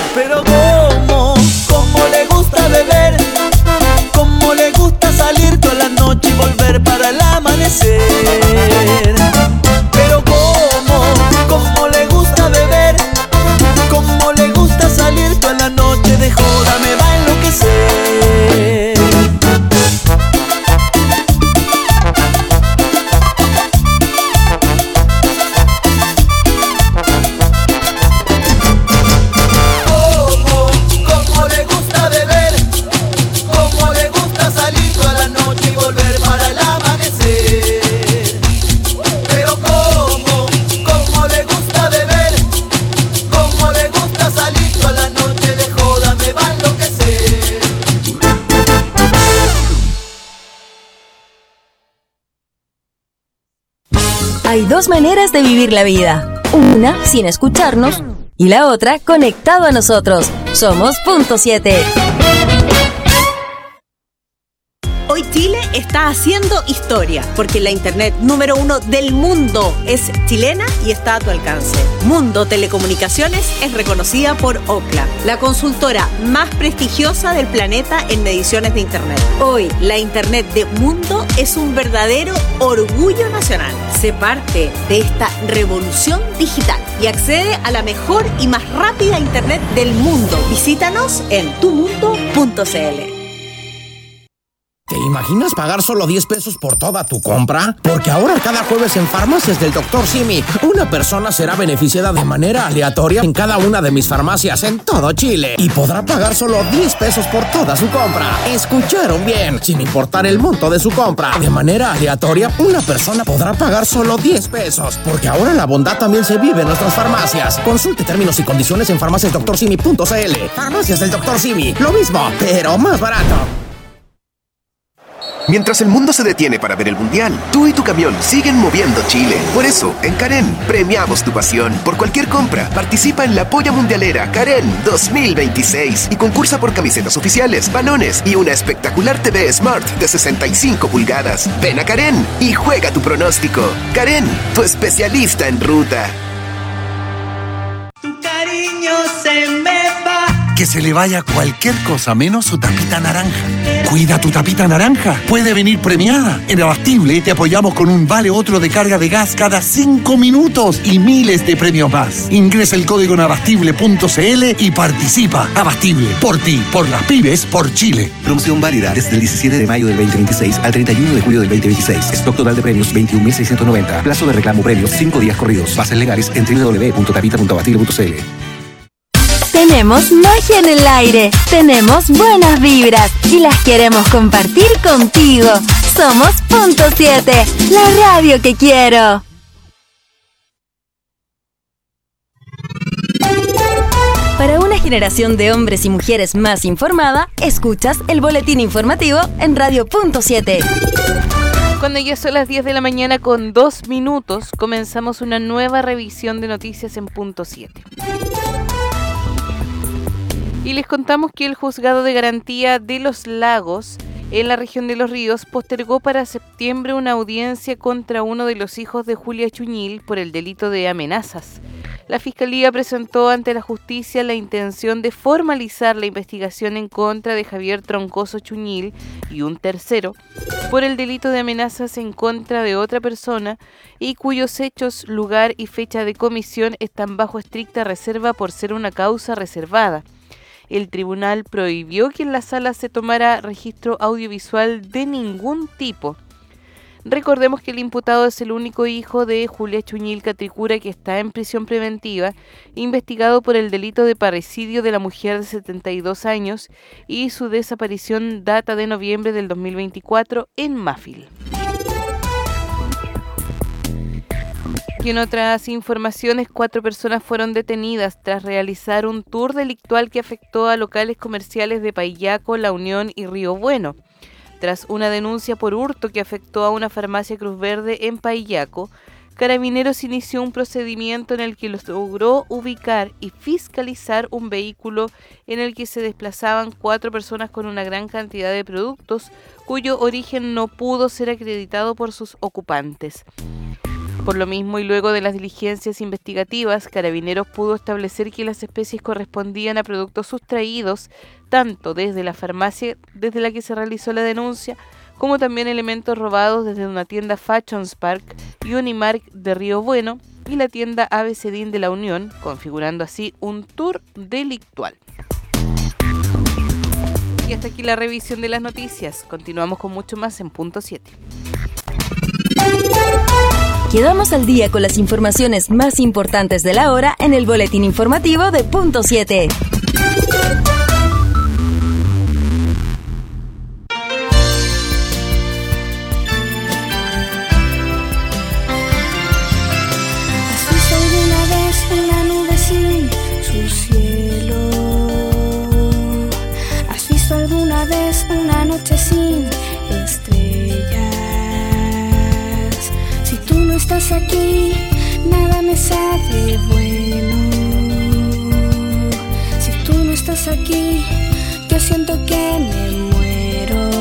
Pero cómo le gusta beber, cómo le gusta salir toda la noche y volver para el amanecer. Pero cómo le gusta beber, cómo le gusta salir toda la noche de joda, me va a enloquecer. Cómo le gusta beber, cómo le gusta salir toda la noche y volver para el amanecer. Pero cómo le gusta beber, cómo le gusta salir toda la noche de joda, me va a enloquecer. Hay dos maneras de vivir la vida. Una sin escucharnos y la otra conectado a nosotros. Somos Punto 7. Hoy Chile está haciendo historia porque la internet número 1 del mundo es chilena y está a tu alcance. Mundo Telecomunicaciones es reconocida por Ookla, la consultora más prestigiosa del planeta en mediciones de internet. Hoy la internet de Mundo es un verdadero orgullo nacional. Sé parte de esta revolución digital y accede a la mejor y más rápida internet del mundo. Visítanos en tumundo.cl. ¿Te imaginas pagar solo 10 pesos por toda tu compra? Porque ahora cada jueves en Farmacias del Dr. Simi, una persona será beneficiada de manera aleatoria en cada una de mis farmacias en todo Chile y podrá pagar solo 10 pesos por toda su compra. ¿Escucharon bien? Sin importar el monto de su compra, de manera aleatoria, una persona podrá pagar solo 10 pesos. Porque ahora la bondad también se vive en nuestras farmacias. Consulte términos y condiciones en farmaciasdoctorsimi.cl. Farmacias del Dr. Simi, lo mismo, pero más barato. Mientras el mundo se detiene para ver el Mundial, tú y tu camión siguen moviendo Chile. Por eso, en Karen, premiamos tu pasión. Por cualquier compra, participa en la Polla Mundialera Karen 2026 y concursa por camisetas oficiales, balones y una espectacular TV Smart de 65 pulgadas. Ven a Karen y juega tu pronóstico. Karen, tu especialista en ruta. Tu cariño se me va. Que se le vaya cualquier cosa menos su tapita naranja. Cuida tu tapita naranja. Puede venir premiada. En Abastible te apoyamos con un vale otro de carga de gas cada 5 minutos y miles de premios más. Ingresa el código en abastible.cl y participa. Abastible, por ti, por las pymes, por Chile. Promoción válida desde el 17 de mayo del 2026 al 31 de julio del 2026. Stock total de premios 21.690. Plazo de reclamo premios 5 días corridos. Bases legales en www.tapita.abastible.cl. Tenemos magia en el aire, tenemos buenas vibras y las queremos compartir contigo. Somos Punto 7, la radio que quiero. Para una generación de hombres y mujeres más informada, escuchas el boletín informativo en Radio Punto 7. Cuando ya son las 10 de la mañana con 2 minutos, comenzamos una nueva revisión de noticias en Punto 7. Y les contamos que el Juzgado de Garantía de los Lagos, en la región de Los Ríos, postergó para septiembre una audiencia contra uno de los hijos de Julia Chuñil por el delito de amenazas. La Fiscalía presentó ante la justicia la intención de formalizar la investigación en contra de Javier Troncoso Chuñil y un tercero por el delito de amenazas en contra de otra persona y cuyos hechos, lugar y fecha de comisión están bajo estricta reserva por ser una causa reservada. El tribunal prohibió que en la sala se tomara registro audiovisual de ningún tipo. Recordemos que el imputado es el único hijo de Julia Chuñil Catricura que está en prisión preventiva, investigado por el delito de parricidio de la mujer de 72 años y su desaparición data de noviembre del 2024 en Mafil. Y en otras informaciones, 4 personas fueron detenidas tras realizar un tour delictual que afectó a locales comerciales de Paillaco, La Unión y Río Bueno. Tras una denuncia por hurto que afectó a una farmacia Cruz Verde en Paillaco, Carabineros inició un procedimiento en el que logró ubicar y fiscalizar un vehículo en el que se desplazaban 4 personas con una gran cantidad de productos cuyo origen no pudo ser acreditado por sus ocupantes. Por lo mismo y luego de las diligencias investigativas, Carabineros pudo establecer que las especies correspondían a productos sustraídos tanto desde la farmacia desde la que se realizó la denuncia, como también elementos robados desde una tienda Fashions Park y Unimark de Río Bueno y la tienda ABCDIN de La Unión, configurando así un tour delictual. Y hasta aquí la revisión de las noticias. Continuamos con mucho más en Punto 7. Quedamos al día con las informaciones más importantes de la hora en el boletín informativo de Punto 7. ¿Has visto alguna vez una nube sin su cielo? ¿Has visto alguna vez una noche sin estrellas? Si tú no estás aquí, nada me sabe bueno. Si tú no estás aquí, yo siento que me muero.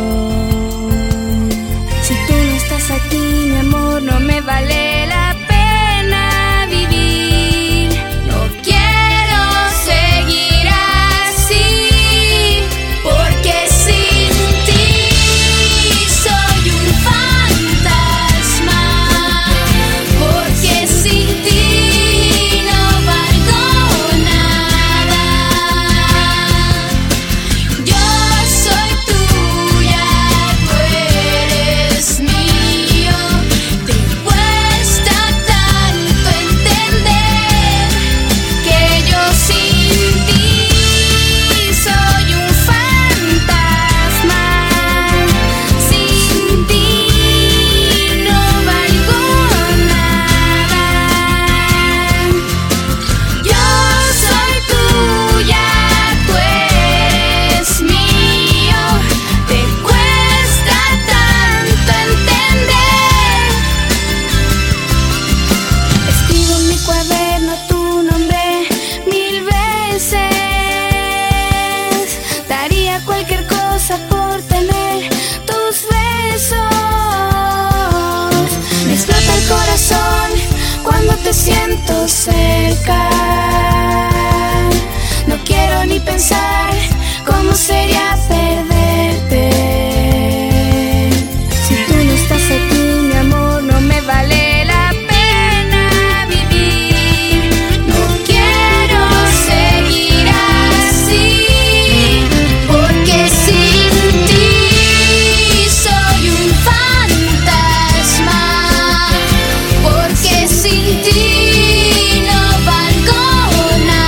Si tú no estás aquí, mi amor, no me vale la pena vivir. No quiero seguir así, porque sin ti soy un fantasma, porque sin ti no valgo nada. Yo soy tuya, tú eres mío. Te cuesta tanto entender que yo sin ti soy un fantasma. Sin ti no valgo nada. Yo soy tuya, tú eres mío. Te cuesta tanto entender. Escribo en mi cuaderno tu nombre 1000 veces. Daría cualquier cosa por tener tus besos. Me explota el corazón cuando te siento cerca. No quiero ni pensar cómo sería perderte. Si tú no estás aquí, mi amor, no me vale la pena vivir. No quiero seguir así, porque sin ti soy un fantasma, porque sin ti no valgo nada.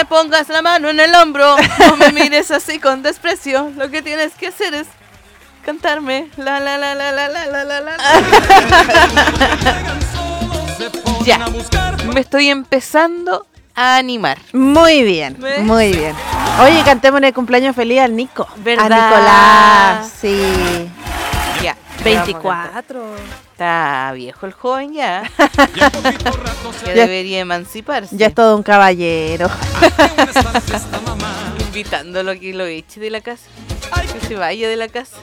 me pongas la mano en el hombro, no me mires así con desprecio. Lo que tienes que hacer es cantarme la la la la la la la la la. Ya, me estoy empezando a animar. Muy bien, ¿Ves? muy bien. Oye, cantémosle cumpleaños feliz al Nico. ¿Verdad? A Nicolás, sí. Ya, 24. Está viejo el joven ya. Ya debería emanciparse. Ya es todo un caballero. Invitándolo a que lo eche de la casa. Que se vaya de la casa.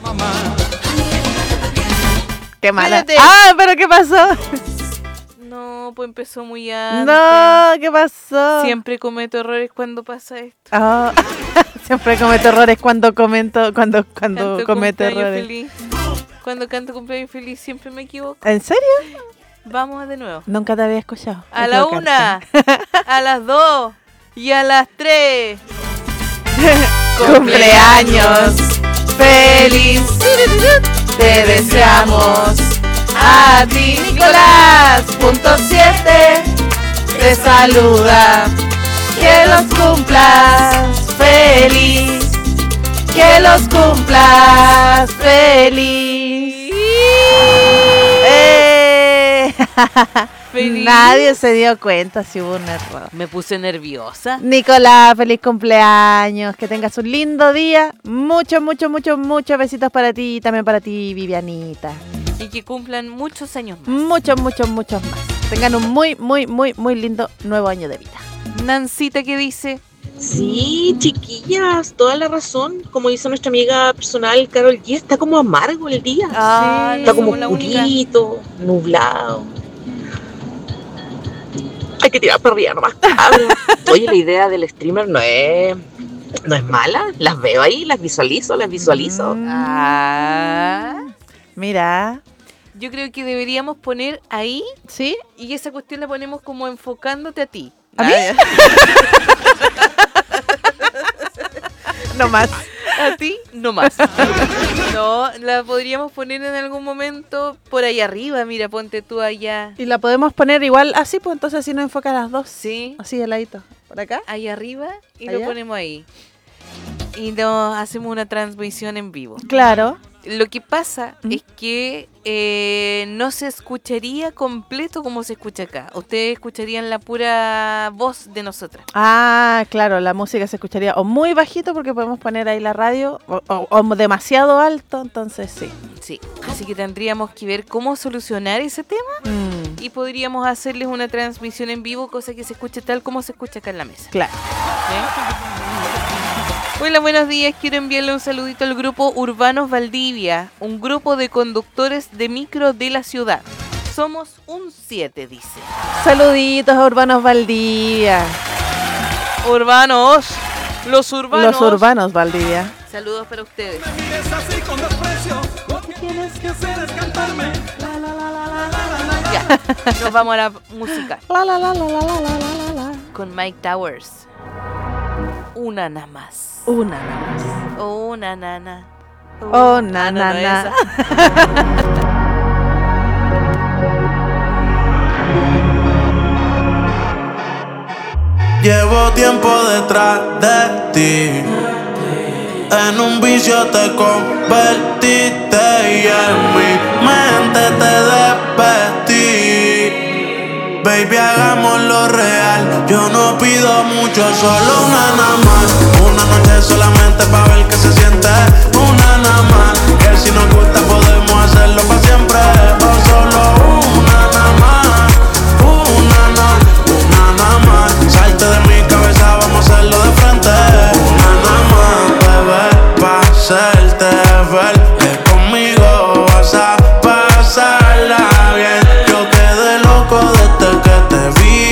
Qué mala. Espérate. Ah, pero ¿qué pasó? No, pues empezó muy antes. No, ¿qué pasó? Siempre cometo errores cuando pasa esto. Ah, siempre cometo errores cuando cometo Canto cometo cumpleaños errores. feliz. Cuando canto cumpleaños feliz siempre me equivoco. ¿En serio? Vamos de nuevo. Nunca te había escuchado. A la 1, a las 2 y a las 3. Cumpleaños feliz. Te deseamos a ti, Nicolás. .7 te saluda. Que los cumplas feliz. Que los cumplas feliz. Feliz. Nadie se dio cuenta si hubo un error. Me puse nerviosa. Nicolás, feliz cumpleaños. Que tengas un lindo día. Muchos besitos para ti y también para ti, Vivianita. Y que cumplan muchos años más. Muchos más. Tengan un muy lindo nuevo año de vida. Nancita, ¿qué dice? Sí, chiquillas, toda la razón. Como dice nuestra amiga personal, Carol G, está como amargo el día. Ah, está como somos la única. oscurito, nublado. Hay que tirar para arriba nomás, cabrón. Oye, la idea del streamer no es mala. Las veo ahí, las visualizo. Mira. Yo creo que deberíamos poner ahí, ¿sí? Y esa cuestión la ponemos como enfocándote a ti. ¿A mí? No más. A ti, no más. No, la podríamos poner en algún momento por ahí arriba. Mira, ponte tú allá. Y la podemos poner igual así, pues entonces así nos enfoca a las dos. Sí. Así de ladito. ¿Por acá? Ahí arriba y ¿Allá? lo ponemos ahí. Y nos hacemos una transmisión en vivo. Claro. Lo que pasa es que no se escucharía completo como se escucha acá. Ustedes escucharían la pura voz de nosotras. Ah, claro, la música se escucharía o muy bajito porque podemos poner ahí la radio o demasiado alto, entonces sí. Sí, así que tendríamos que ver cómo solucionar ese tema y podríamos hacerles una transmisión en vivo, cosa que se escuche tal como se escucha acá en la mesa. Claro. Hola, buenos días. Quiero enviarle un saludito al grupo Urbanos Valdivia, un grupo de conductores de micro de la ciudad. Somos un 7, dice. Saluditos a Urbanos Valdivia. Urbanos. Los urbanos. Los Urbanos Valdivia. Saludos para ustedes. Ya, nos vamos a la música. Con Mike Towers. Una nada más. Una nada más. Una nana. Oh, nana. Llevo tiempo detrás de ti. En un vicio te convertiste y en mi mente te despedí. Baby, hagámoslo real. Yo no pido mucho, solo una nada más. Una noche solamente pa' ver qué se siente. Una nada más. Que si nos gusta podemos hacerlo pa' siempre. O solo una nada más. Una nada más. Salte de mi cabeza, vamos a hacerlo de frente. Una nada más, bebé, pa' hacerte ver que conmigo vas a pasarla bien. Yo quedé loco desde que te vi.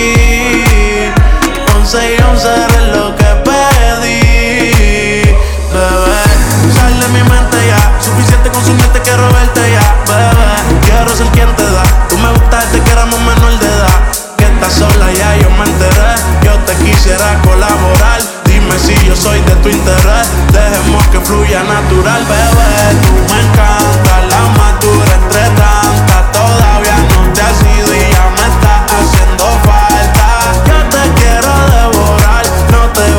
11 y 11 eres lo que pedí. Bebé, sal de mi mente ya. Suficiente con su mente, quiero verte ya. Bebé, quiero ser quien te da. Tú me gustaste desde que éramos menor de edad. Que estás sola ya yo me enteré. Yo te quisiera colaborar. Dime si yo soy de tu interés. Dejemos que fluya natural, bebé. Tú me encantas, la madura entre tantas. Todavía no te has ido y ya me estás haciendo falta. Yo te quiero devorar, no te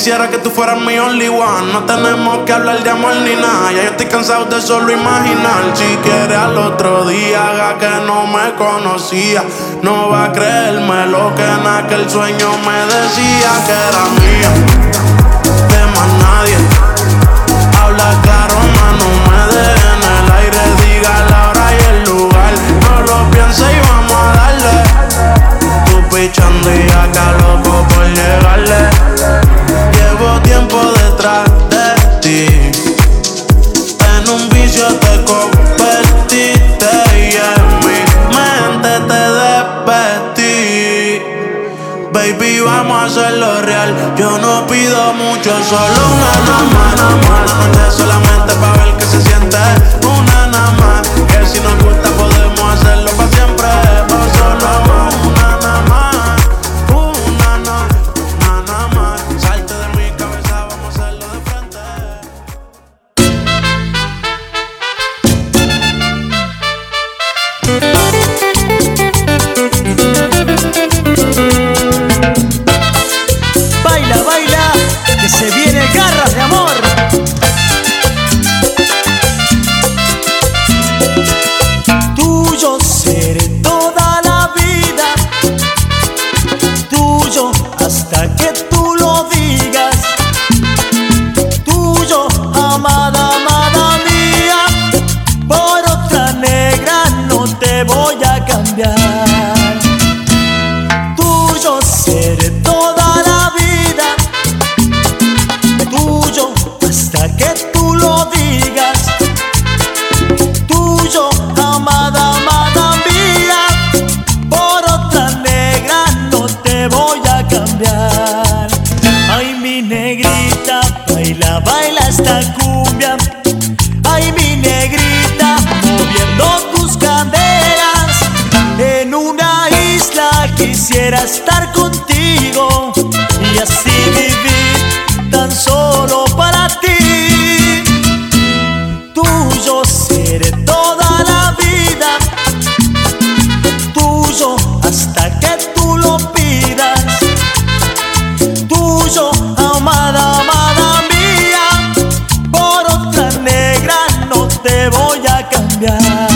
quisiera que tú fueras mi only one. No tenemos que hablar de amor ni nada. Ya yo estoy cansado de solo imaginar. Si quieres al otro día haga que no me conocía. No va a creerme lo que en aquel sueño me decía que era mía. De más nadie. Habla claro, mano, me dejes en el aire. Diga la hora y el lugar. No lo pienses y vamos a darle. Tú pichando y acá loco por llegarle. Llevo tiempo detrás de ti. En un vicio te convertiste y en mi mente te desvestí. Baby, vamos a hacerlo real. Yo no pido mucho, solo una nada más. Una noche solamente pa' ver qué se siente. Una nada más. Que si nos gusta podemos hacerlo pa' siempre. Pa' solo una nada más. Una nada más. Salte de mi cabeza, vamos a hacerlo de frente. Baila, baila, que se viene garras de amor. Tuyo seré toda la vida, tuyo hasta que tú lo digas. Tuyo, amada, amada mía, por otra negra no te voy a cambiar. Tuyo seré toda la vida, tuyo hasta que tú lo digas. Tuyo, amada, amada mía, por otra negra no te voy a cambiar. Ay, mi negrita, baila, baila esta cumbia. Ay, mi negrita, moviendo tus caderas. En una isla quisiera estar contigo y así vivir tan solo para ti. Tuyo seré toda la vida, tuyo hasta que tú lo pidas. Tuyo, amada, amada mía, por otra negra no te voy a cambiar.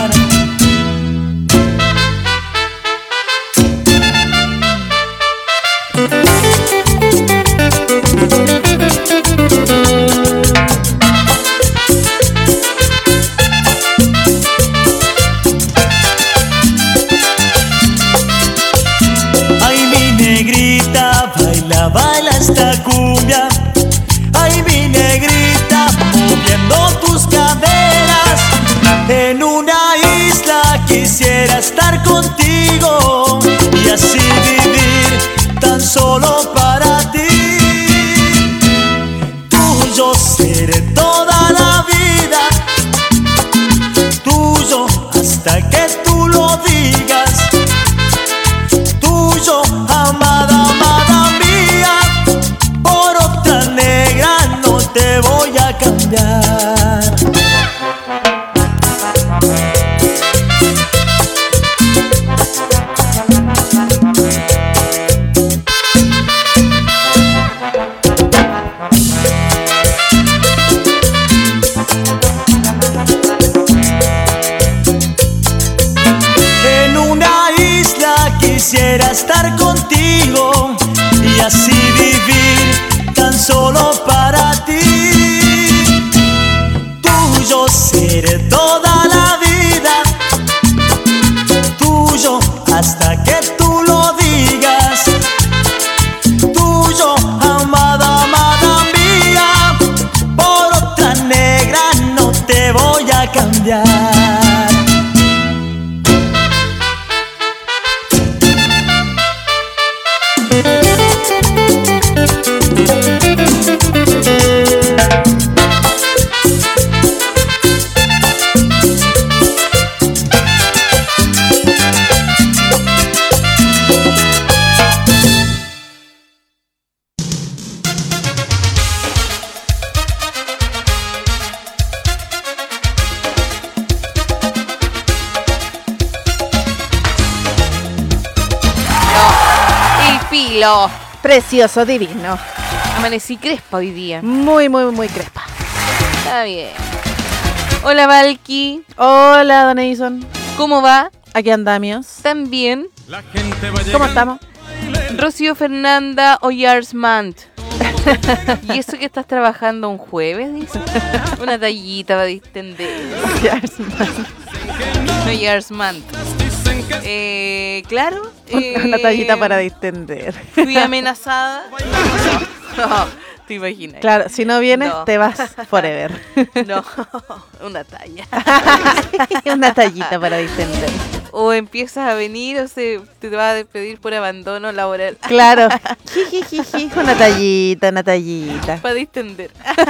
Ay, mi negrita, baila, baila esta cumbia. Ay, mi negrita, moviendo tus caderas. En una isla quisiera estar contigo y así vivir tan solo para ti. Tuyo seré toda la vida, tuyo hasta que tú lo digas. Tuyo, amada, amada mía, por otra negra no te voy a cambiar. En una isla quisiera estar contigo y así vivir tan solo para ti. Tuyo seré toda la vida, tuyo hasta que tú lo digas. Tuyo, amada, amada mía, por otra negra no te voy a cambiar. Precioso, divino. Amanecí crespa hoy día. Muy, muy, muy crespa. Está bien. Hola, Valky. Hola, Don Edison. ¿Cómo va? Aquí andamos. También. ¿Cómo estamos? Rocío Fernanda Oyarsmant. ¿Y eso que estás trabajando un jueves? Dice. Una tallita para distender. Oyarsmant. Claro. Una tallita para distender. Fui amenazada. No, te imaginas. Claro, si no vienes, No. te vas forever. No, una talla. Una tallita para distender. O empiezas a venir o te vas a despedir por abandono laboral. Claro. Jijijiji, una tallita. Para distender.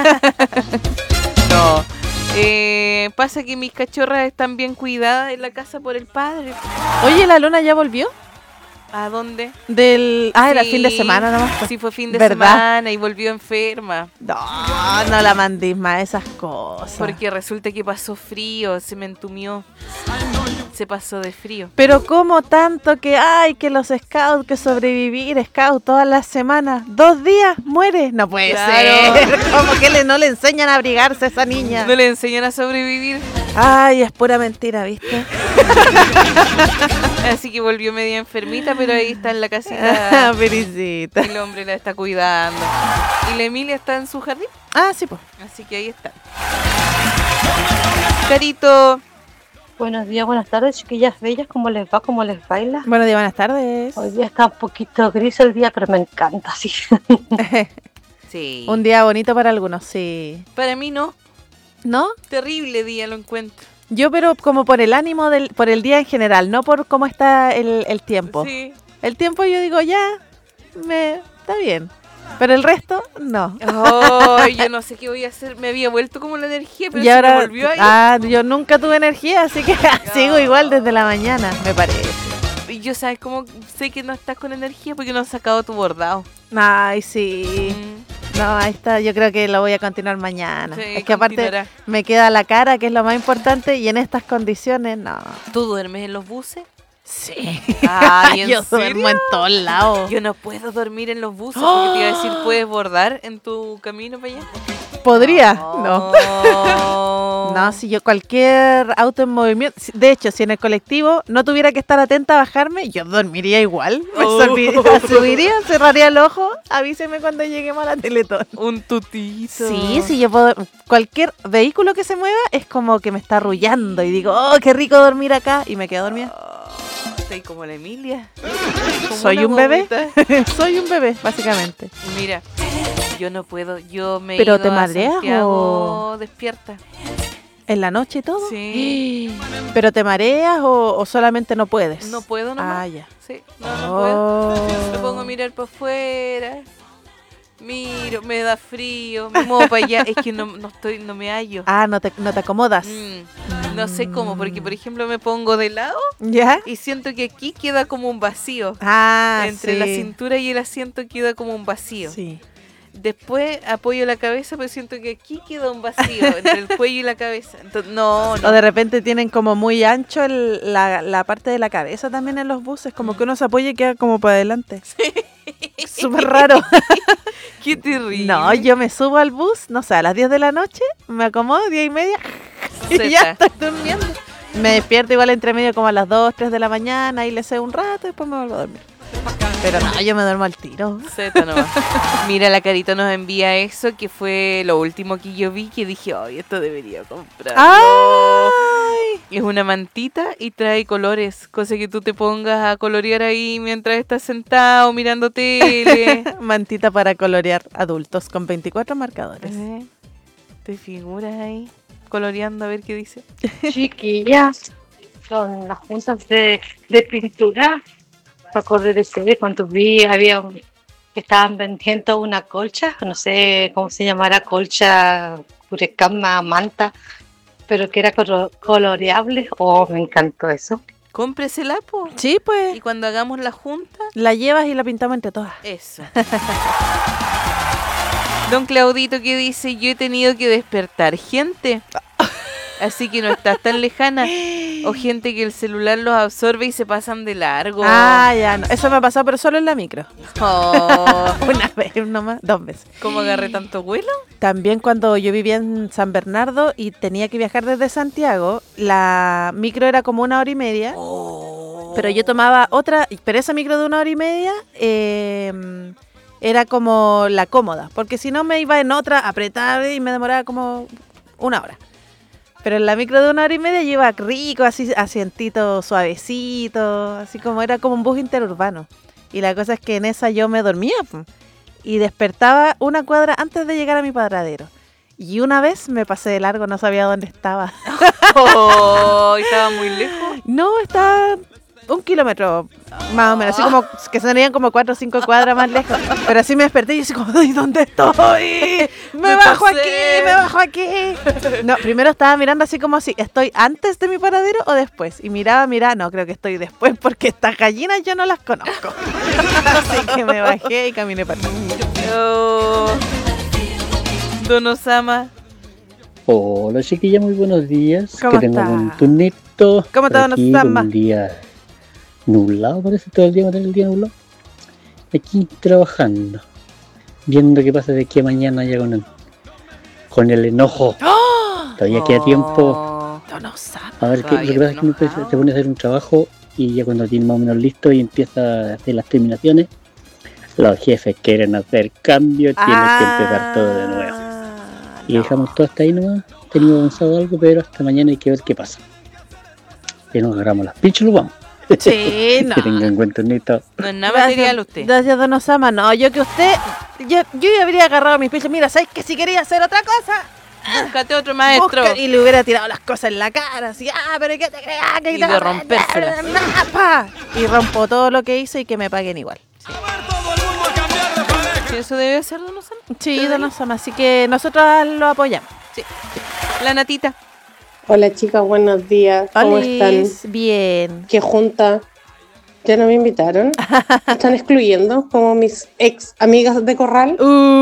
No. Pasa que mis cachorras están bien cuidadas en la casa por el padre. Oye, ¿la luna ya volvió? ¿A dónde? Era fin de semana nomás. Sí, fue fin de ¿verdad? semana y volvió enferma. No la mandís más esas cosas. Porque resulta que pasó frío, se me entumió. Se pasó de frío. Pero como tanto que que los scouts, que sobrevivir scout todas las semanas, 2 días, muere. No puede Claro. ser. Como que no le enseñan a abrigarse a esa niña. No le enseñan a sobrevivir. Ay, es pura mentira, ¿viste? Así que volvió media enfermita, pero ahí está en la casita. Pericita. El hombre la está cuidando. Y la Emilia está en su jardín. Ah, sí, pues. Así que ahí está. Carito. Buenos días, buenas tardes, chiquillas bellas, ¿cómo les va? ¿Cómo les baila? Buenos días, buenas tardes. Hoy día está un poquito gris el día, pero me encanta, sí. Sí. Un día bonito para algunos, sí. Para mí no. ¿No? Terrible día lo encuentro. Yo, pero como por el ánimo, por el día en general, no por cómo está el tiempo. Sí. El tiempo yo digo, está bien. Pero el resto, no. Oh, yo no sé qué voy a hacer. Me había vuelto como la energía, pero Y ahora, se me volvió ahí. yo nunca tuve energía, así que sigo igual desde la mañana, me parece. Y yo, ¿sabes cómo sé que no estás con energía? Porque no has sacado tu bordado. Ay, sí. No, ahí está, yo creo que lo voy a continuar mañana. Sí, es que aparte continuará. me queda la cara, que es lo más importante, y en estas condiciones, no. ¿Tú duermes en los buses? Sí. Ay, ¿en yo serio? duermo en todos lados. Yo no puedo dormir en los buses, porque te iba a decir, ¿puedes bordar en tu camino para allá? ¿Podría? No. No, si yo cualquier auto en movimiento, de hecho, si en el colectivo no tuviera que estar atenta a bajarme, yo dormiría igual. Me subiría, cerraría el ojo, avíseme cuando lleguemos a la Teletón. Un tutito. Sí, yo puedo. Cualquier vehículo que se mueva es como que me está arrullando y digo, oh, qué rico dormir acá, y me quedo dormida. Estoy como la Emilia. Como Soy una un bebé. guaguita. Soy un bebé, básicamente. Mira, yo no puedo, yo me he ¿Pero ido te a mareas Santiago despierta. ¿En la noche y todo? Sí. ¿Pero te mareas o solamente no puedes? No puedo nomás. Ah, ya. Sí, no puedo. Me pongo a mirar para afuera. Miro, me da frío, me muevo para allá. Es que no me hallo. Ah, no te acomodas. No sé cómo, porque por ejemplo me pongo de lado ¿Ya? y siento que aquí queda como un vacío. Ah, Entre sí. la cintura y el asiento queda como un vacío. Sí. Después apoyo la cabeza, pero siento que aquí queda un vacío entre el cuello y la cabeza. Entonces, no. O de repente tienen como muy ancho la parte de la cabeza también en los buses, como que uno se apoya y queda como para adelante. Súper raro. Qué terrible. No, yo me subo al bus, no sé, a las 10 de la noche, me acomodo, 10:30 y Zeta. ya estoy durmiendo. Me despierto igual entre medio como a las 2, 3 de la mañana y le sé un rato y después me vuelvo a dormir. Pero no, yo me duermo al tiro. Zeta nomás. Mira, la Carito nos envía eso, que fue lo último que yo vi, que dije, ay, esto debería comprarlo. ¡Ay! Es una mantita y trae colores, cosa que tú te pongas a colorear ahí mientras estás sentado mirando tele. Mantita para colorear adultos con 24 marcadores. Te figuras ahí, coloreando a ver qué dice. Chiquillas, con las juntas de pintura, me acordé de ustedes cuando vi, que estaban vendiendo una colcha, no sé cómo se llamará, colcha, cama, manta, pero que era coloreable. Oh, me encantó eso. Cómpresela, po. Sí, pues. Y cuando hagamos la junta, la llevas y la pintamos entre todas. Eso. Don Claudito, que dice, yo he tenido que despertar gente Así que no estás tan lejana. O gente que el celular los absorbe y se pasan de largo. Ah, ya no. Eso me ha pasado, pero solo en la micro. Oh. Una vez nomás, 2 veces. ¿Cómo agarré tanto vuelo? También cuando yo vivía en San Bernardo y tenía que viajar desde Santiago, la micro era como 1 hora y media. Pero yo tomaba otra, pero esa micro de 1 hora y media era como la cómoda, porque si no me iba en otra apretada y me demoraba como 1 hora. Pero en la micro de 1 hora y media yo iba rico, así asientito suavecito, así como era como un bus interurbano. Y la cosa es que en esa yo me dormía y despertaba 1 cuadra antes de llegar a mi paradero. Y una vez me pasé de largo, no sabía dónde estaba. ¿Estaba muy lejos? No, estaba 1 kilómetro, más o menos, así como que serían como 4 o 5 cuadras más lejos. Pero así me desperté y así como, ¿y dónde estoy? Me bajo aquí. No, primero estaba mirando así como si ¿estoy antes de mi paradero o después? Y miraba, no, creo que estoy después porque estas gallinas yo no las conozco. Así que me bajé y caminé para atrás. Don Osama. Hola chiquilla, muy buenos días. ¿Cómo que tengo está? un turnito. ¿Cómo está, don Osama? Un día nublado, parece todo el día va a tener el día nublado. Aquí trabajando, viendo qué pasa de aquí a mañana ya con el enojo. Todavía queda tiempo. Don Osama. A ver, lo que pasa es que uno se pone a hacer un trabajo y ya cuando tiene más o menos listo y empieza a hacer las terminaciones, los jefes quieren hacer cambios, tienes que empezar todo de nuevo. Y dejamos todo hasta ahí nomás. Tenemos avanzado algo, pero hasta mañana hay que ver qué pasa. Que nos agarramos las pinchas y lo vamos. Sí, no. Que tengan buen turnito. No es nada material usted. Gracias, don Osama. No, yo que usted, yo ya habría agarrado mis pinchos. Mira, ¿sabes que si quería hacer otra cosa? Búscate otro maestro. Y le hubiera tirado las cosas en la cara, así, pero ¿qué te creas? Y de rompérselas. Y rompo todo lo que hice y que me paguen igual. Sí, eso debe ser don Osama. Sí, don Osama, así que nosotros lo apoyamos. Sí. La Natita. Hola chicas, buenos días. ¿Cómo están? Bien. ¿Qué junta? ¿Ya no me invitaron? ¿Me están excluyendo como mis ex amigas de Corral?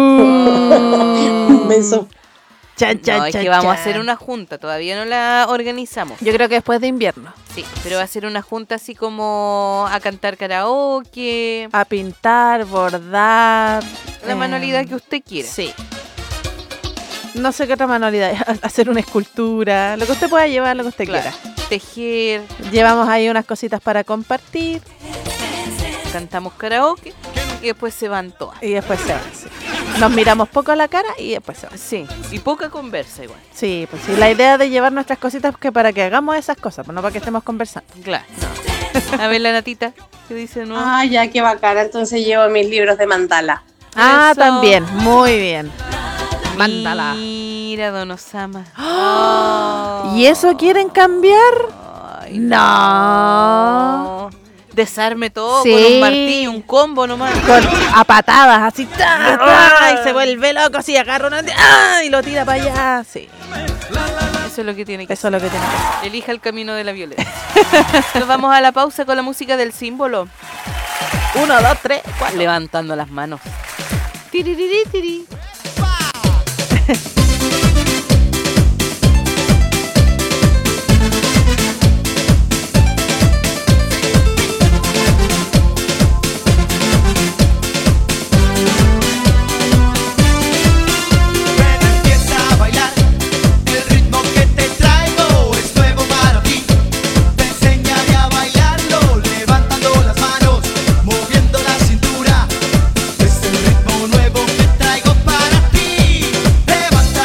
Un beso. No, es que vamos a hacer una junta, todavía no la organizamos. Yo creo que después de invierno. Sí, pero va a ser una junta así como a cantar karaoke, a pintar, bordar, la manualidad que usted quiera. Sí. No sé qué otra manualidad, hacer una escultura, lo que usted pueda llevar, lo que usted quiera. Tejer. Llevamos ahí unas cositas para compartir. Cantamos karaoke y después se van todas. Y después se van, sí. Nos miramos poco a la cara y después se van. Sí, y poca conversa igual. Sí, pues sí, la idea de llevar nuestras cositas es que para que hagamos esas cosas, pues no para que estemos conversando. Claro. No. A ver la Natita, ¿qué dice nuevo? Ah, ya, qué bacana, entonces llevo mis libros de mandala. Ah, eso. También, muy bien. Mándala. Mira, don Osama. Oh. ¿Y eso quieren cambiar? Ay, no. Desarme todo, sí, con un martillo, un combo nomás. A patadas, así, y se vuelve loco, así, agarra una y lo tira para allá. Sí. Eso es lo que tiene que hacer. Elija el camino de la violencia. Nos vamos a la pausa con la música del símbolo. 1, 2, 3, 4. Levantando las manos. Tiri. Levanta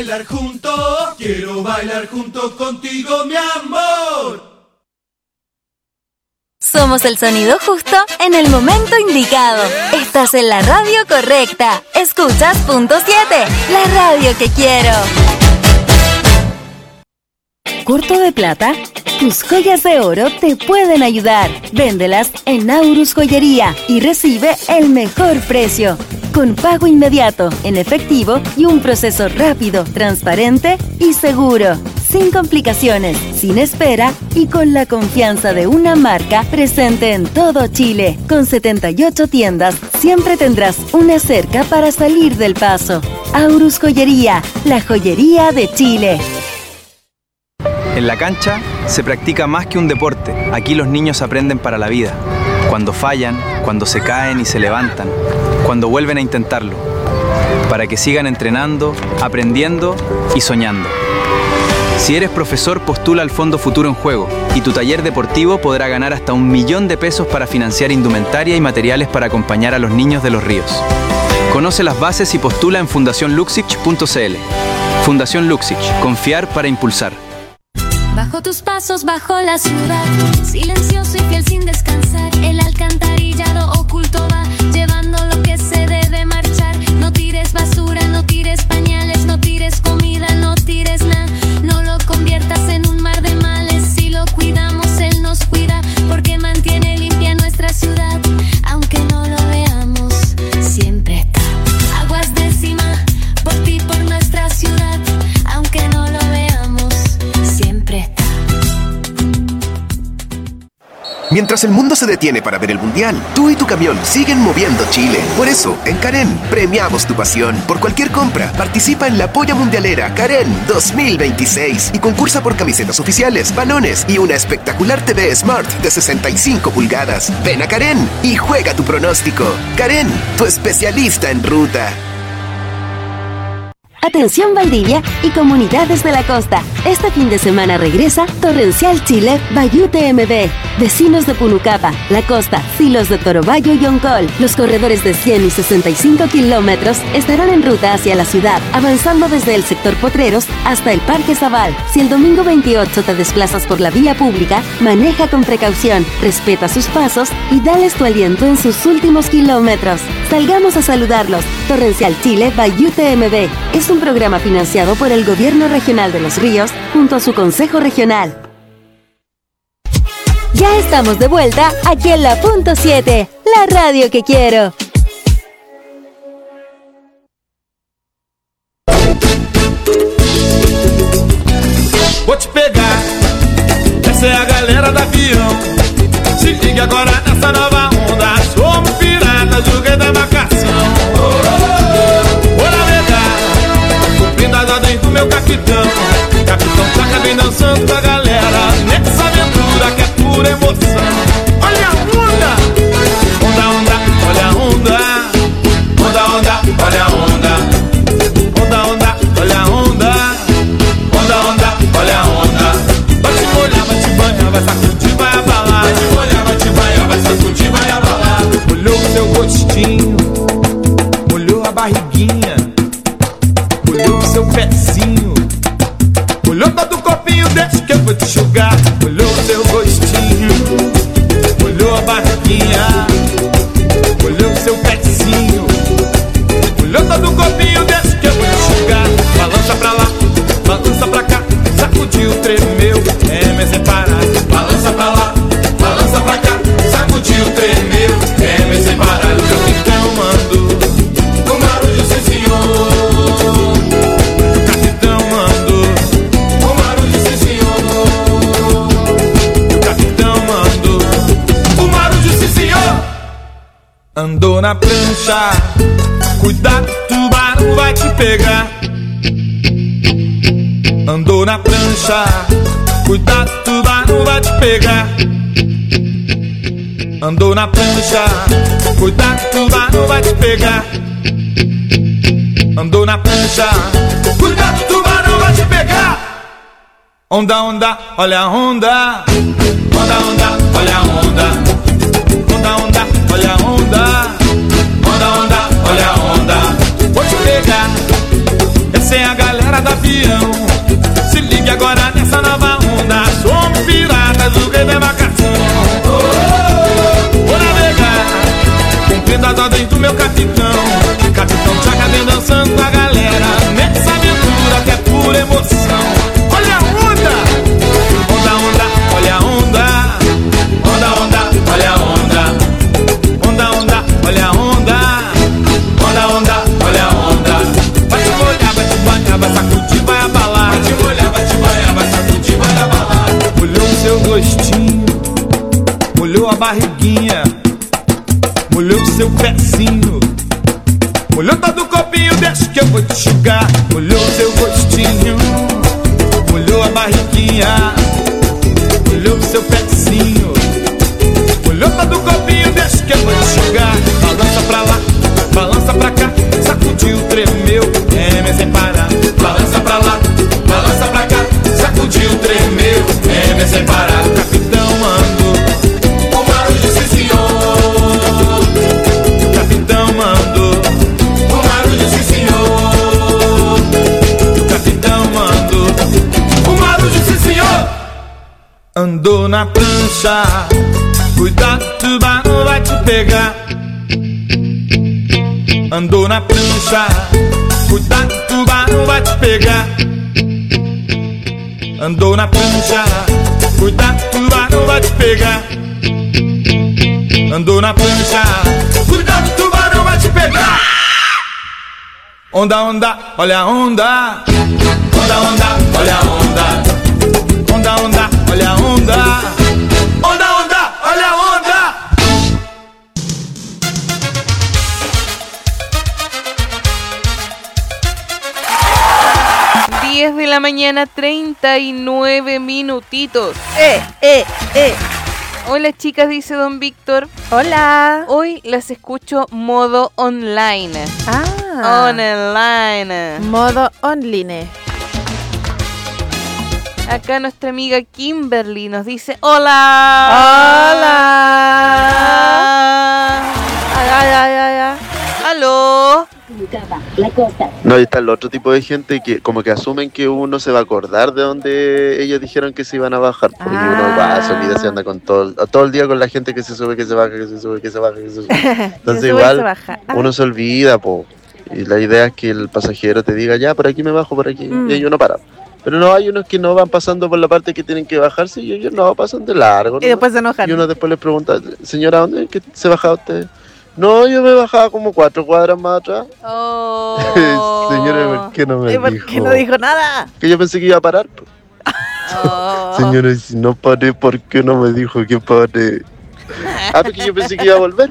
bailar juntos, quiero bailar junto contigo, mi amor. Somos el sonido justo en el momento indicado. Estás en la radio correcta. Escuchas Punto 7, la radio que quiero. ¿Corto de plata? Tus joyas de oro te pueden ayudar. Véndelas en Aurus Joyería y recibe el mejor precio. Con pago inmediato, en efectivo y un proceso rápido, transparente y seguro. Sin complicaciones, sin espera y con la confianza de una marca presente en todo Chile. Con 78 tiendas, siempre tendrás una cerca para salir del paso. Aurus Joyería, la joyería de Chile. En la cancha se practica más que un deporte. Aquí los niños aprenden para la vida. Cuando fallan, cuando se caen y se levantan, cuando vuelven a intentarlo. Para que sigan entrenando, aprendiendo y soñando. Si eres profesor, postula al Fondo Futuro en Juego y tu taller deportivo podrá ganar hasta 1 millón de pesos para financiar indumentaria y materiales para acompañar a los niños de los ríos. Conoce las bases y postula en fundacionluxich.cl. Fundación Luxich, confiar para impulsar. Bajo tus pasos, bajo la ciudad, silencioso y fiel sin descansar, el alcantarillado oculto va llevando lo que se debe marchar. No tires basura, no tires pañales, no tires comida, no tires nada. No lo conviertas en un mar de males. Si lo cuidamos, Él nos cuida, porque mantiene limpia nuestra ciudad. Aunque no lo veamos, siempre está. Aguas de Cima, por ti, por nuestra ciudad. Aunque no lo veamos, siempre está. Mientras el mundo se detiene para ver el Mundial, tú y tu camión siguen moviendo Chile. Por eso, en Karen, premiamos tu pasión. Por cualquier compra, participa en la Polla Mundialera Karen 2026 y concursa por camisetas oficiales, balones y una espectacular TV Smart de 65 pulgadas. Ven a Karen y juega tu pronóstico. Karen, tu especialista en ruta. Atención Valdivia y comunidades de la costa. Este fin de semana regresa Torrencial Chile Bayú TMB. Vecinos de Punucapa, La Costa, Silos de Torobayo y Oncol. Los corredores de 100 y 65 kilómetros estarán en ruta hacia la ciudad, avanzando desde el sector Potreros hasta el Parque Zabal. Si el domingo 28 te desplazas por la vía pública, maneja con precaución, respeta sus pasos y dales tu aliento en sus últimos kilómetros. Salgamos a saludarlos. Torrencial Chile Bayú TMB es un programa financiado por el Gobierno Regional de Los Ríos junto a su Consejo Regional. Ya estamos de vuelta aquí en la Punto 7, la radio que quiero. Vou te pegar, essa é a galera do avião. Se liga agora nessa nova onda. Somos piratas do rei da embarcação. Vou navegar, cumprindo as ordens do meu capitão. Capitão Chaca vem dançando com a galera nessa aventura que é pura emoção. Olha a onda, onda, onda, olha a onda. Onda, onda, olha a onda. Onda, onda, olha a onda. Onda, onda, olha a onda. Vai te molhar, vai te banhar, vai sacudir, vai abalar. Vai te molhar, vai te banhar, vai sacudir, vai abalar. Molhou o seu rostinho, molhou a barriguinha, molhou o seu pezinho, molhou todo o corpinho, deixa que eu vou te enxugar. Molhou o seu rostinho, molhou a barriguinha, molhou o seu pezinho, molhou todo o corpinho, deixa que eu vou te enxugar. Balança pra lá, balança pra cá, sacudiu, tremeu, é me separar. Balança pra lá, balança pra cá, sacudiu, tremeu, é me separar. O capitão mandou, com barulho sim senhor. O capitão mandou, com barulho sim senhor. O capitão mandou, com barulho sim senhor. Andou na prancha, cuidado, tubarão vai te pegar. Andou na prancha, cuidado, tubarão vai te pegar. Andou na prancha, cuidado, tubarão vai te pegar. Andou na prancha, cuidado, tubarão vai te pegar. Onda, onda, olha a onda. Onda, onda, olha a onda. Onda, onda, olha a onda. Onda, onda, olha a onda. Vou te pegar, essa é a galera cara do avião. Se ligue agora nessa nova onda. Somos piratas do rei da embarcação. Vou navegar, cumprindo as ordens do meu capitão. Capitão Tchaca vem dançando com a galera nessa aventura que é pura emoção. Olha a onda, onda, onda, olha a onda. Onda, onda, olha a onda. Onda, onda, olha a onda. Onda, onda, olha a onda. Vai te molhar, vai te banhar, vai sacudir, vai abalar. Vai te molhar, vai te banhar, vai sacudir, vai abalar. Molhou o seu rostinho, molhou a barriguinha, molhou o seu pezinho, molhou todo o corpinho, deixa que eu vou te enxugar. Molhou o seu rostinho, molhou a barriguinha, molhou o seu pezinho, molhou todo o corpinho, deixa que eu vou te enxugar. Balança pra lá, balança pra cá, sacudiu, tremeu, é sem parar. Balança pra lá, balança pra cá, sacudiu, tremeu, é sem parar. O capitão mandou, o barulho sim senhor. O capitão mandou, o barulho sim senhor. O capitão mandou, o barulho sim senhor. Andou na prancha, cuidado, tubarão vai te pegar. Andou na prancha, cuidado, tubarão vai te pegar. Andou na prancha, cuidado, tubarão vai te pegar. Andou na prancha, cuidado, tubarão vai te pegar. Onda, onda, olha a onda. Onda, onda, olha a onda. Onda, onda, olha a onda. Onda, onda, olha a onda. 10 de la mañana, 39 minutitos. Hola chicas, dice don Víctor. Hola. Hoy las escucho modo online. Online. Modo online. Acá nuestra amiga Kimberly nos dice hola. Hola. Aló. No, y está el otro tipo de gente que como que asumen que uno se va a acordar de donde ellos dijeron que se iban a bajar. Porque uno va, se olvida, se anda con todo el día con la gente que se sube, que se baja, que se sube, que se baja, que se sube. Entonces se igual uno se olvida, po. Y la idea es que el pasajero te diga, ya, por aquí me bajo, por aquí. Y ellos no paran. Pero no, hay unos que no van pasando por la parte que tienen que bajarse y ellos no pasan de largo. Y después se enojan. Y uno después les pregunta, señora, ¿dónde es que se bajaba usted? No, yo me bajaba como 4 cuadras más atrás. Señora, ¿por qué no me dijo? ¿Por qué no dijo nada? Que yo pensé que iba a parar. Señora, si no paré, ¿por qué no me dijo que paré? Porque yo pensé que iba a volver.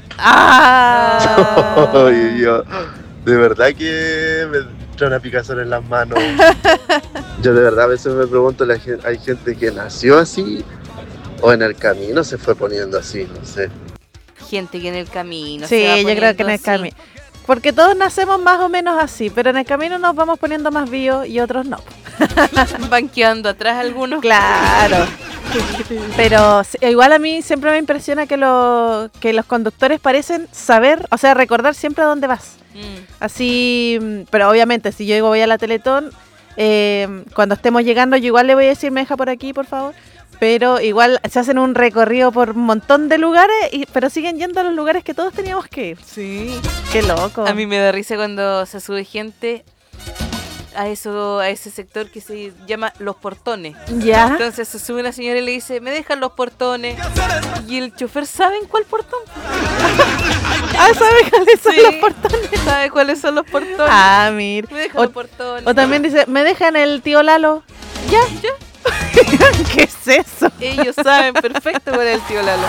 Y yo, de verdad que me entró una picazón en las manos. Yo de verdad a veces me pregunto, hay gente que nació así o en el camino se fue poniendo así, no sé. Gente que en el camino. Sí, se va yo creo que en el así. camino. Porque todos nacemos más o menos así, pero en el camino nos vamos poniendo más vivos y otros no. Van quedando atrás algunos. Claro. Pero igual a mí siempre me impresiona que los conductores parecen saber, o sea, recordar siempre a dónde vas. Así, pero obviamente si yo voy a la Teletón, cuando estemos llegando yo igual le voy a decir, me deja por aquí, por favor. Pero igual se hacen un recorrido por un montón de lugares, pero siguen yendo a los lugares que todos teníamos que ir. Sí. Qué loco. A mí me da risa cuando se sube gente a ese sector que se llama Los Portones. Ya. Entonces se sube una señora y le dice, ¿me dejan los portones? Y el chofer sabe en cuál portón. ¿Sabe cuáles son los portones? ¿Sabe cuáles son los portones? Mira. Me dejan los portones. O también dice, ¿me dejan el tío Lalo? Ya. ¿Qué es eso? Ellos saben perfecto cuál es el tío Lalo.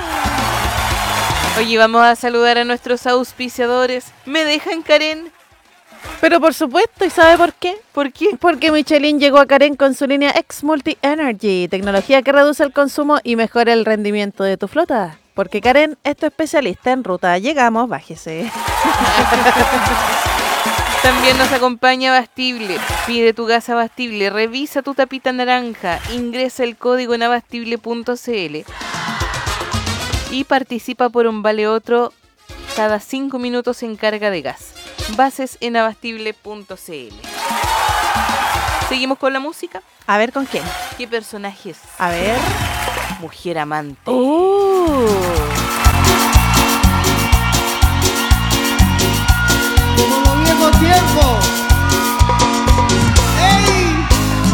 Oye, vamos a saludar a nuestros auspiciadores. ¿Me dejan, Karen? Pero por supuesto, ¿y sabe por qué? ¿Por qué? Porque Michelin llegó a Karen con su línea X Multi Energy, tecnología que reduce el consumo y mejora el rendimiento de tu flota. Porque Karen es tu especialista en ruta. Llegamos, bájese. También nos acompaña Abastible. Pide tu gas Abastible, revisa tu tapita naranja, ingresa el código en abastible.cl y participa por un vale otro cada 5 minutos en carga de gas. Bases en abastible.cl. ¿Seguimos con la música? A ver, ¿con quién? ¿Qué personajes? A ver. Mujer amante. Como los viejos tiempos. ¡Ey!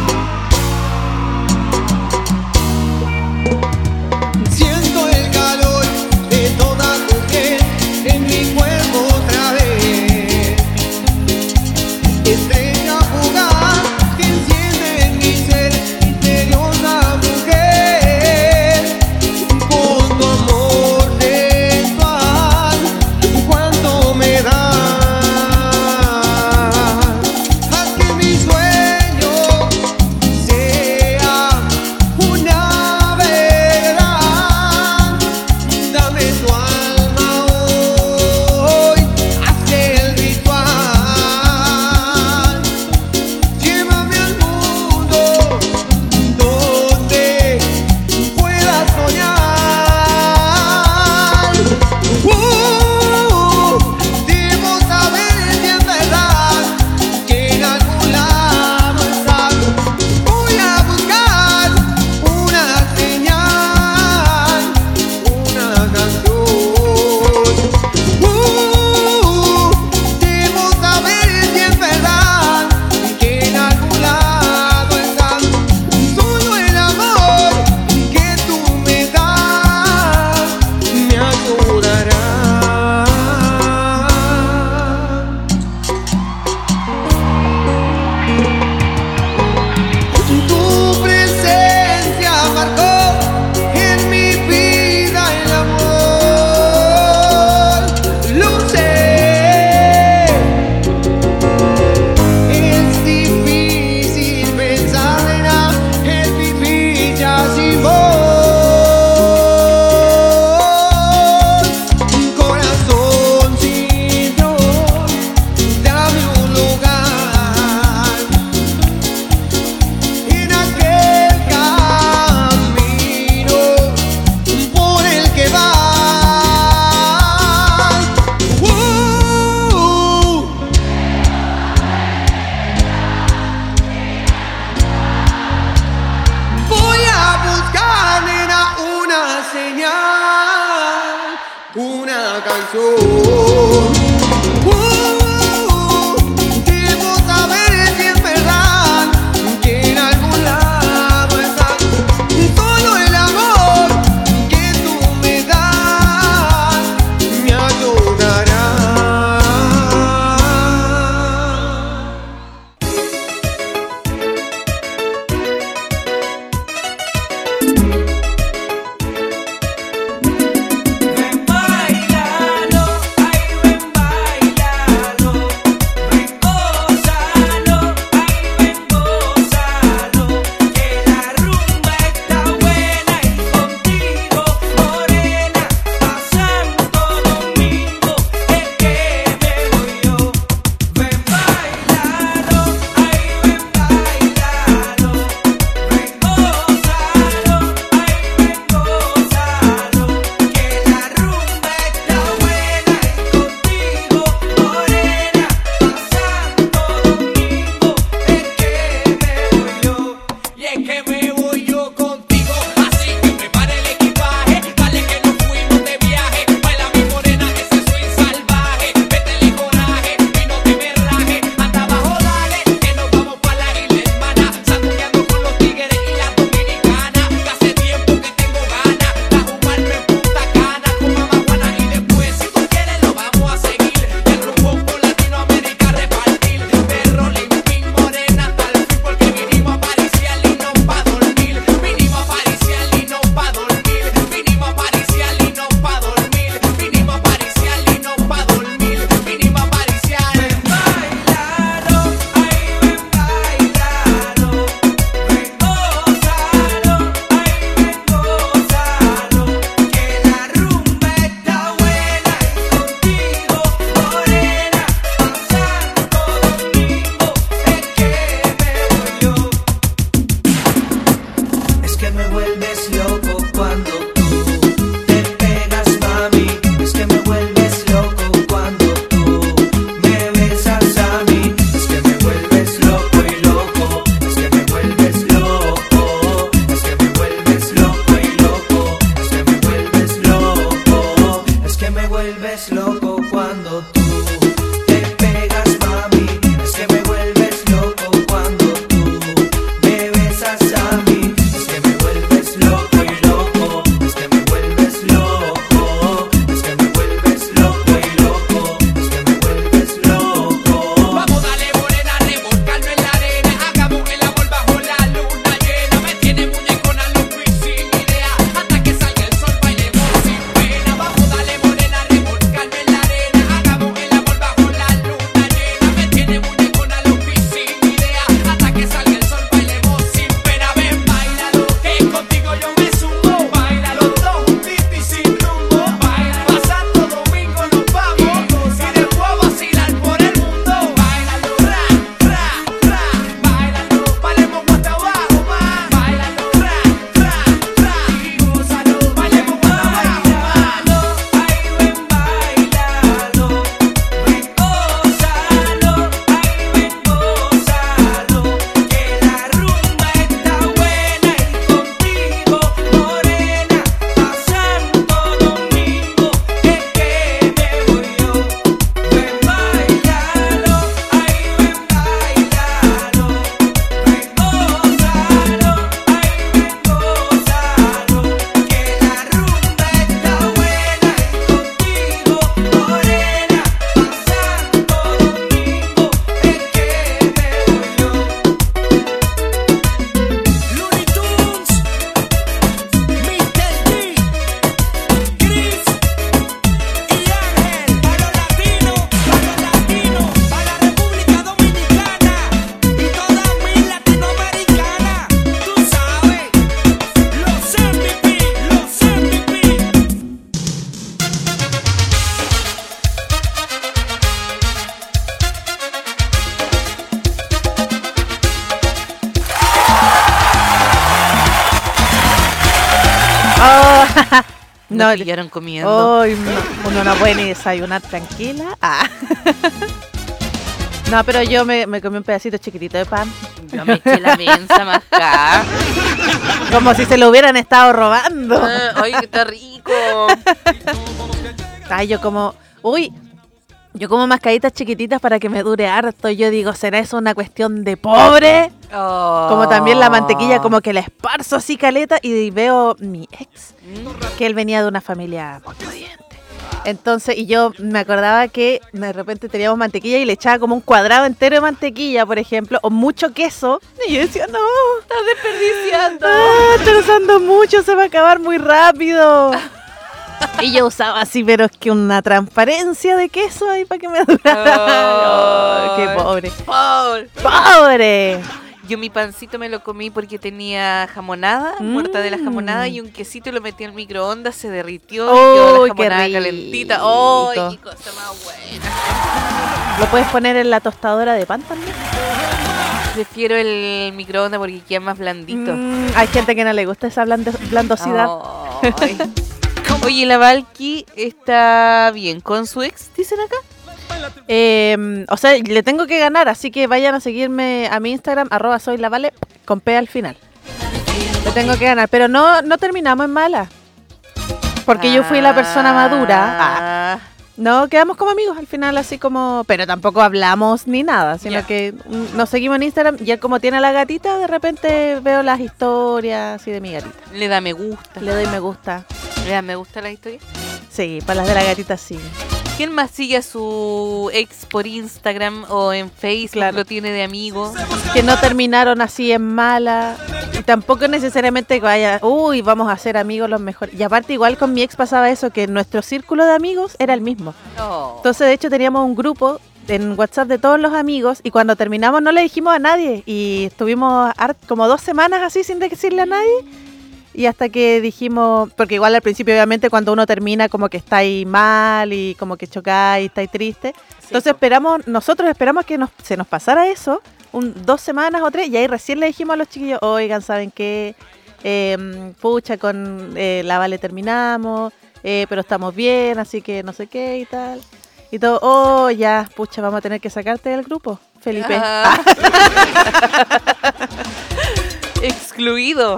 Siento el calor de toda tu piel en mi cuerpo otra vez. Estrella fugaz que enciende en mi ser, misteriosa mujer. Con tu amor sensual, cuánto me das. Haz que mi sueño sea una verdad. Dame tu alma hoy, haz el ritual. Llévame al mundo donde pueda soñar. Debo saber si es verdad que en algún lado estás. Voy a buscar una señal, una canción. Debo saber si es verdad que en algún lado estás. Solo el amor que tú me das me ayudará. Tu presencia marcó en mi vida el amor. Lo sé. Es difícil pensar en vivir ya sin vos. Corazón sin Dios, dame un lugar en aquel camino por el que vas. Voy a buscar, nena, una señal, una canción. Debo saber si es verdad que en algún lado estás. Solo el amor que tú me das me ayudará. Bailalo, ay Oh, no, me pillaron comiendo. Oh, no, uno no puede ni desayunar tranquila. No, pero yo me comí un pedacito chiquitito de pan. Yo me eché la mensa más acá. Como si se lo hubieran estado robando. Ay, que está rico. Ay, yo como mascaditas chiquititas para que me dure harto. Yo digo, ¿será eso una cuestión de pobre? Como también la mantequilla, como que la esparzo así caleta. Y veo mi ex, que él venía de una familia muy pudiente. Entonces, y yo me acordaba que de repente teníamos mantequilla y le echaba como un cuadrado entero de mantequilla, por ejemplo, o mucho queso. Y yo decía, no, estás desperdiciando. Estoy usando mucho, se va a acabar muy rápido. Y yo usaba así, pero es que una transparencia de queso ahí para que me durara. ¡Qué pobre! ¡Pobre! Yo mi pancito me lo comí porque tenía jamonada, muerta de la jamonada, y un quesito lo metí en el microondas, se derritió y quedó la jamonada calentita. ¡Oh, qué cosa más buena! ¿Lo puedes poner en la tostadora de pan también? Prefiero el microondas porque queda más blandito. Hay gente que no le gusta esa blandosidad. Oye, la Valky está bien con su ex, dicen acá. O sea, le tengo que ganar, así que vayan a seguirme a mi Instagram, @soylavale, con P al final. Le tengo que ganar, pero no terminamos en mala. Porque yo fui la persona madura. No, quedamos como amigos al final, así como... Pero tampoco hablamos ni nada, sino que nos seguimos en Instagram. Y él, como tiene a la gatita, de repente veo las historias así de mi gatita. Le da me gusta. Le doy me gusta. ¿Le da me gusta la historia? Sí, para las de la gatita sí. ¿Quién más sigue a su ex por Instagram o en Facebook? Claro. ¿Lo tiene de amigo? Que no terminaron así en mala. Y tampoco necesariamente que vaya, vamos a ser amigos los mejores. Y aparte igual con mi ex pasaba eso, que nuestro círculo de amigos era el mismo. Entonces de hecho teníamos un grupo en WhatsApp de todos los amigos y cuando terminamos no le dijimos a nadie. Y estuvimos como 2 semanas así sin decirle a nadie. Y hasta que dijimos, porque igual al principio obviamente cuando uno termina como que está ahí mal y como que chocáis y está ahí triste. Sí, entonces nosotros esperamos que se nos pasara eso, 2 semanas o 3, y ahí recién le dijimos a los chiquillos, oigan, ¿saben qué? Pucha, con la Vale terminamos, pero estamos bien, así que no sé qué y tal. Y todo, ya, pucha, vamos a tener que sacarte del grupo, Felipe. Excluido.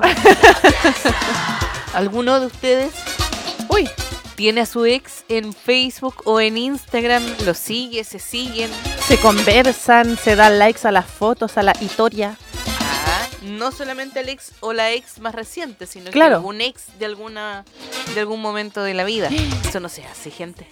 ¿Alguno de ustedes tiene a su ex en Facebook o en Instagram? ¿Lo sigue? ¿Se siguen? Se conversan, se dan likes a las fotos, a la historia. No solamente el ex o la ex más reciente, sino que algún ex de algún momento de la vida. Eso no se hace, gente.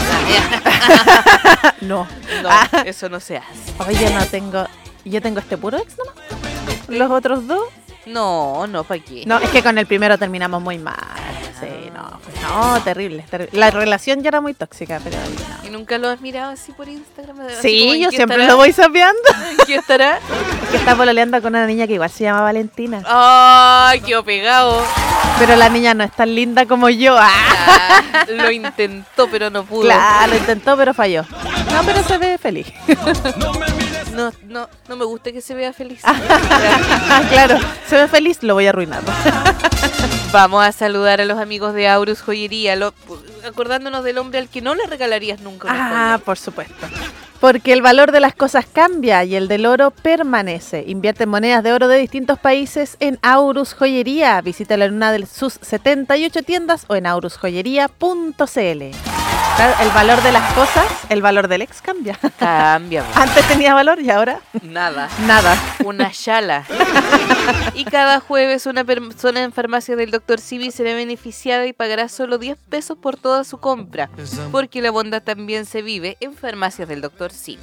No, eso no se hace. Oye, yo tengo este puro ex nomás. ¿Los otros 2? No, ¿para qué? No, es que con el primero terminamos muy mal. Sí, no, terrible. La relación ya era muy tóxica, pero no. ¿Y nunca lo has mirado así por Instagram? Sí, yo siempre lo voy sapeando. ¿Qué estará? Que está pololeando con una niña que igual se llama Valentina. ¡Ay, quedó pegado! Pero la niña no es tan linda como yo. Lo intentó, pero no pudo. Claro, lo intentó, pero falló. No, pero se ve feliz. No me gusta que se vea feliz. Claro, se ve feliz, lo voy a arruinar. Vamos a saludar a los amigos de Aurus Joyería, acordándonos del hombre al que no le regalarías nunca una joya. Por supuesto. Porque el valor de las cosas cambia y el del oro permanece. Invierte en monedas de oro de distintos países en Aurus Joyería. Visítalo en una de sus 78 tiendas o en aurusjoyería.cl. Claro, el valor de las cosas, el valor del ex cambia. Cambia. Antes tenía valor y ahora nada. Una chala. Y cada jueves una persona en farmacia del Dr. Simi será beneficiada y pagará solo 10 pesos por toda su compra. Porque la bondad también se vive en farmacias del Dr. Simi.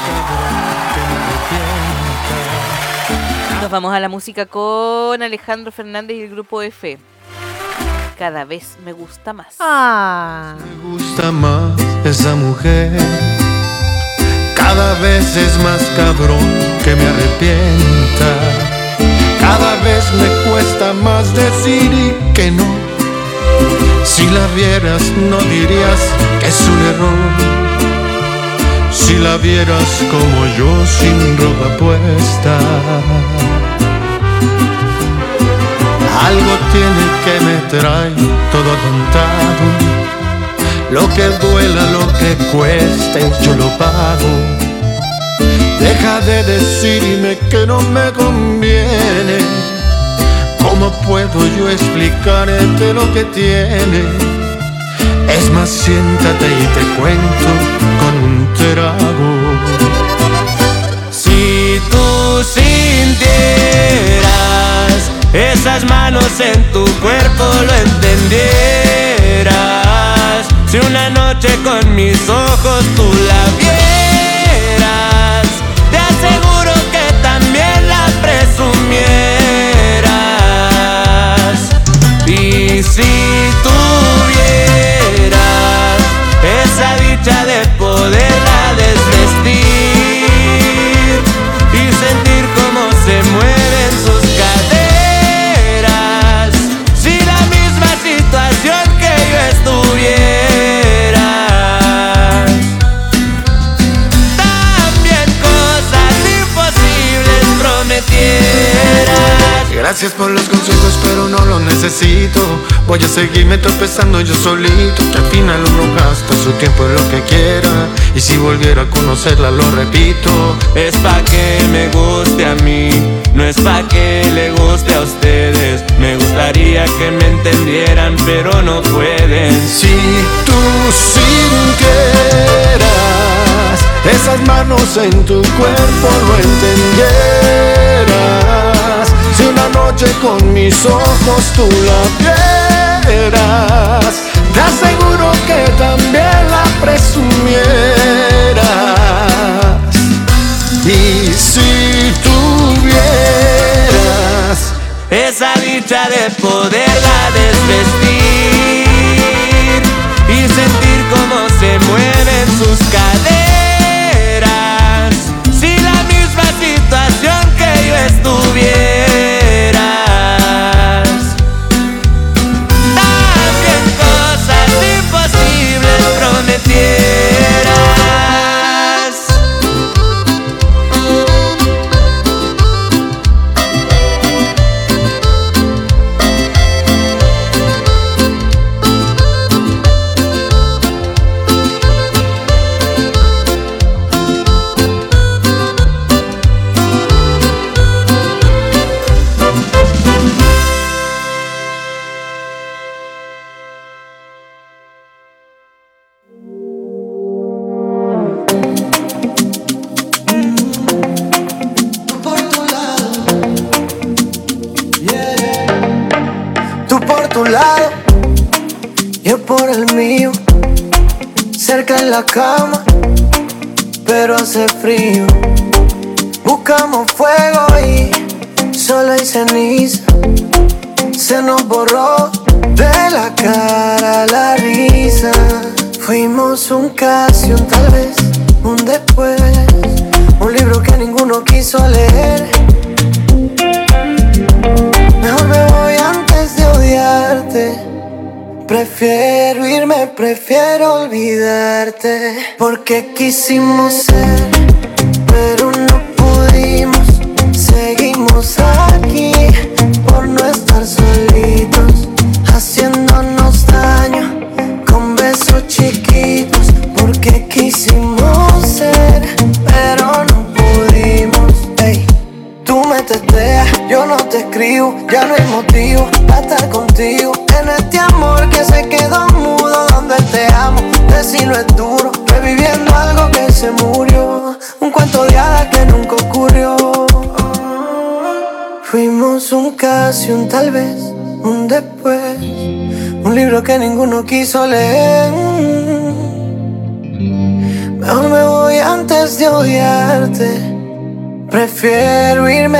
Nos vamos a la música con Alejandro Fernández y el grupo F. Cada vez me gusta más. Me gusta más esa mujer. Cada vez es más cabrón que me arrepienta. Cada vez me cuesta más decir y que no. Si la vieras no dirías que es un error. Si la vieras como yo sin ropa puesta. Algo tiene que me trae todo contado. Lo que duela, lo que cueste, yo lo pago. Deja de decirme que no me conviene. ¿Cómo puedo yo explicarte lo que tiene? Es más, siéntate y te cuento con un trago. Si tú sintieras esas manos en tu cuerpo, lo entendieras. Si una noche con mis ojos tú la vieras, te aseguro que también la presumieras. Y si tuvieras esa dicha de poderla desvestir y sentir cómo se mueven sus caderas, si la misma situación que yo estuviera, también cosas imposibles prometieras. Gracias por los consejos, pero no los necesito. Voy a seguirme tropezando yo solito, que al final uno gasta su tiempo en lo que quiera. Y si volviera a conocerla, lo repito. Es pa' que me guste a mí, no es pa' que le guste a ustedes. Me gustaría que me entendieran, pero no pueden. Si tú sintieras esas manos en tu cuerpo, lo entendieras. Si una noche con mis ojos tú la vieras, te aseguro que también la presumieras. Y si tuvieras esa dicha de poderla desvestir y sentir cómo se mueven sus caderas, si la misma situación que yo estuvieras, también cosas imposibles prometieras. Yo por el mío, cerca en la cama, pero hace frío. Buscamos fuego y solo hay ceniza. Se nos borró de la cara la risa. Fuimos un casi, un tal vez, un después. Un libro que ninguno quiso leer. Mejor me voy antes de odiarte. Prefiero irme, prefiero olvidarte. Porque quisimos ser, pero no pudimos. Seguimos aquí por no estar solitos, haciéndonos daño con besos chiquitos. Porque quisimos ser, pero no pudimos. Ey, tú me testeas, yo no te escribo. Ya no hay motivo para estar contigo en este amor que se quedó mudo. Donde te amo, decirlo es duro. Reviviendo algo que se murió, un cuento de hadas que nunca ocurrió. Fuimos un casi, un tal vez, un después. Un libro que ninguno quiso leer. Mejor me voy antes de odiarte. Prefiero irme.